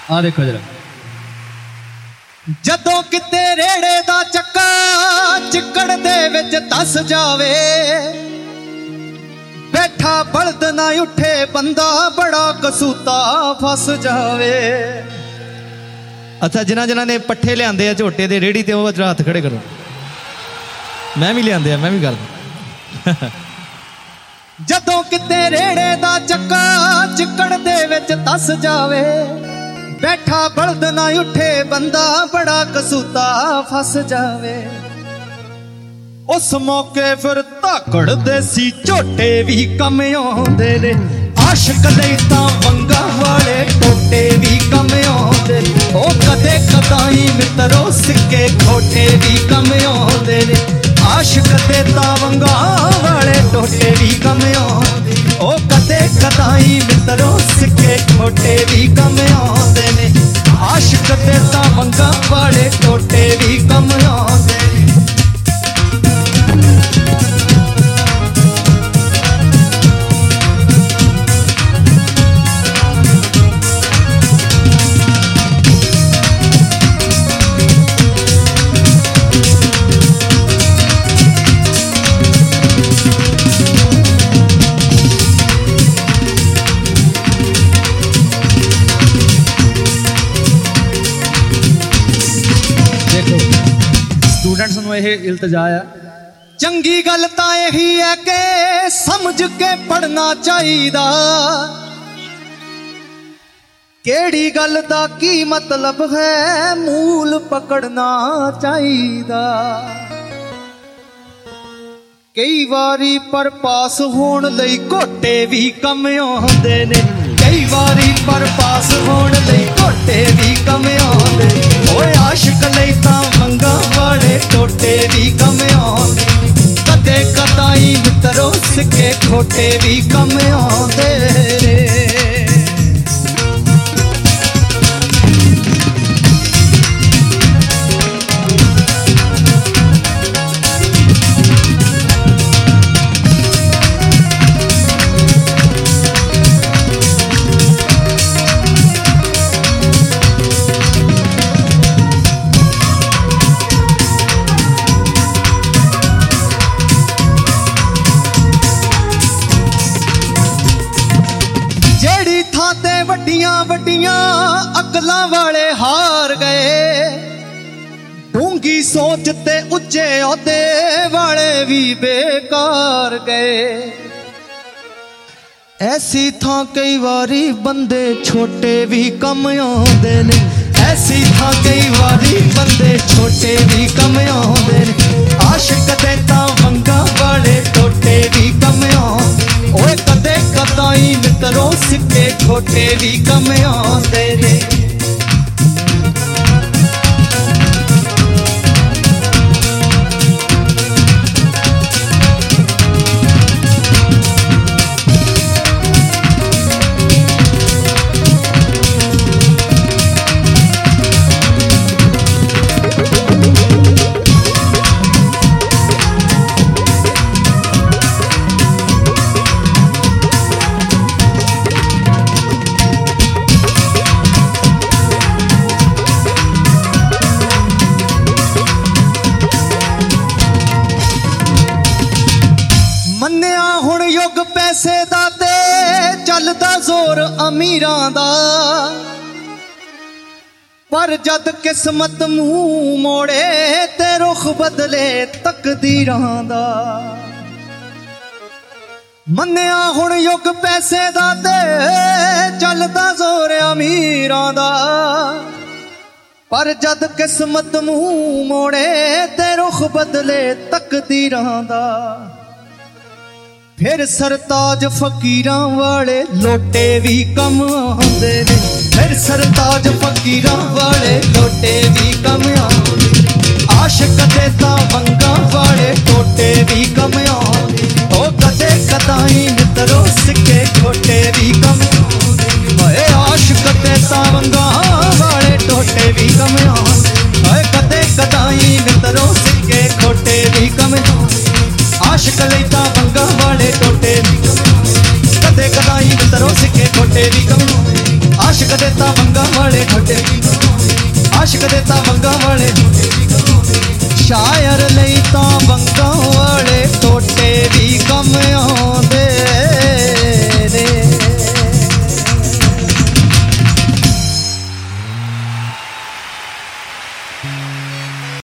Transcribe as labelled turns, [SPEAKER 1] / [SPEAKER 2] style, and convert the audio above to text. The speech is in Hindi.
[SPEAKER 1] आ देखो जरा
[SPEAKER 2] जदों किते रेड़े दा चक्का चिकड़ दे विच दस जावे बैठा बलद ना उठे बंदा बड़ा कसूता फस जावे। अच्छा जिन्हां जिन्हां ने पट्ठे लिआंदे आ झोटे दे रेड़ी ते ओह हत्थ खड़े करो। मैं भी लिआंदे आ मैं भी करदा। जदों किते रेड़े दा चक्का चिकड़ दे विच दस जावे बैठा बलद ना उठे बंदा बड़ा कसूता फस जावे। उस मौके फिर धाकड़ देसी झोटे भी कम आउंदे ने आशिक लई तां वंगा वाले टोटे भी कम आउंदे ने। ओ कदे कदाई मित्रो सिक्के खोटे भी कम आउंदे ने आशिक दे तां वंगा वाले टोटे भी कम आउंदे। ओ कदे कदाई मित्रो सिक्के खोटे भी कम आउंदे ने आशिक दे तां वंगा वाले टोटे भी कम आउंदे ने।
[SPEAKER 1] स्टूडेंट्स नूं यह इल्तजा है
[SPEAKER 2] चंगी गल तां यही है कि समझ के पढ़ना चाहिदा केड़ी गल दा की मतलब है मूल पकड़ना चाहिदा। कई वारी पर पास होण लई घोटे भी कम आउंदे ने कई वारी पर पास होण लई घोटे भी कम आउंदे। ओए आशिक लई तां वंगा वाले टोटे भी कम आउंदे कदे कदाई मित्रो सिक्के खोटे भी कम आउंदे। वड्डियां वड्डियां अकलां वाले हार गए ढूंगी सोच ते उच्चे औहदे वाले भी बेकार गए। ऐसी थां कई वारी बंदे छोटे भी कम आउंदे ने ऐसी थां कई वारी बंदे छोटे भी कम आउंदे ने आशिक दे तां वंगा वाले टोटे भी कम आउंदे। ओए कदे कदाई मित्रो सिक्के खोटे भी कम आउंदे ने। मन्निया हुण युग पैसे दा ते चलदा जोर अमीरां दा पर जद किस्मत मुंह मोड़े ते रुख बदले तकदीरां दा। मन्निया हुण युग पैसे दा ते चलदा जोर अमीरां दा पर जद किस्मत मुंह मोड़े ते रुख बदले तकदीरां दा। फिर सरताज फकीरां वाले लोटे भी कम आउंदे ने फिर सरताज फकीरां वाले लोटे भी कम आउंदे आशिक दे तां वंगा वाले टोटे भी कम आउंदे। ओ कदे कदाई मित्रो सिक्के खोटे भी कम आउंदे। ओए आशिक दे तां वंगा वाले टोटे भी कम आउंदे। ओए कदे कदाई मित्रो सिक्के खोटे भी कम आउंदे आशिक लई तां वंगा वाले टोटे भी कम आउंदे कदे कदाई मित्रो सिक्के खोटे भी कम आशिक दे तां वंगा वंगा वाले ठोटे आशिक दे तां वंगा वाले शायर लई तां वंगा वाले